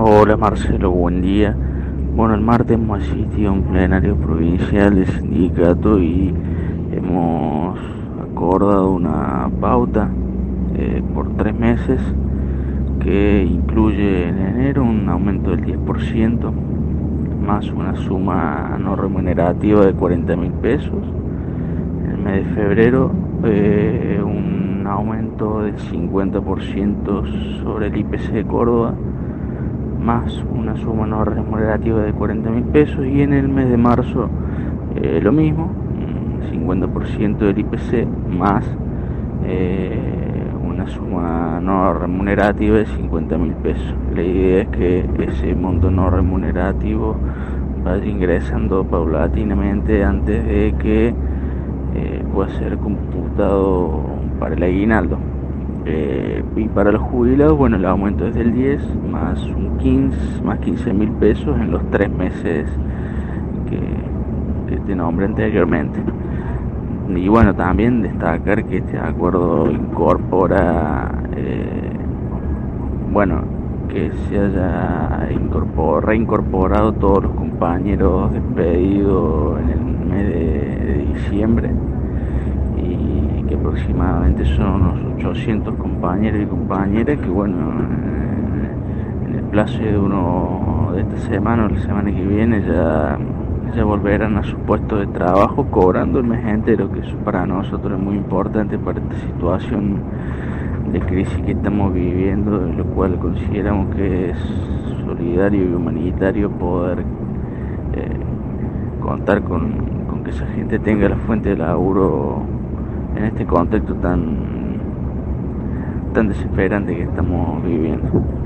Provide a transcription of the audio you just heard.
Hola Marcelo, buen día. Bueno, el martes hemos asistido a un plenario provincial del sindicato y hemos acordado una pauta por 3 meses que incluye en enero un aumento del 10% más una suma no remunerativa de 40.000 pesos. En el mes de febrero un aumento del 50% sobre el IPC de Córdoba más una suma no remunerativa de 40.000 pesos, y en el mes de marzo lo mismo, 50% del IPC más una suma no remunerativa de 50.000 pesos. La idea es que ese monto no remunerativo vaya ingresando paulatinamente antes de que pueda ser computado para el aguinaldo. Y para los jubilados, bueno, el aumento es del 10 más un 15, más 15.000 pesos en los 3 meses que te nombré anteriormente. Y bueno, también destacar que este acuerdo incorpora, bueno, que se haya reincorporado todos los compañeros despedidos en el mes de diciembre, y que aproximadamente son unos 800 compañeros y compañeras que, bueno, en el plazo de esta semana o la semana que viene ya volverán a su puesto de trabajo cobrando el mes entero, que eso para nosotros es muy importante para esta situación de crisis que estamos viviendo, lo cual consideramos que es solidario y humanitario poder contar con que esa gente tenga la fuente de laburo en este contexto tan desesperante que estamos viviendo.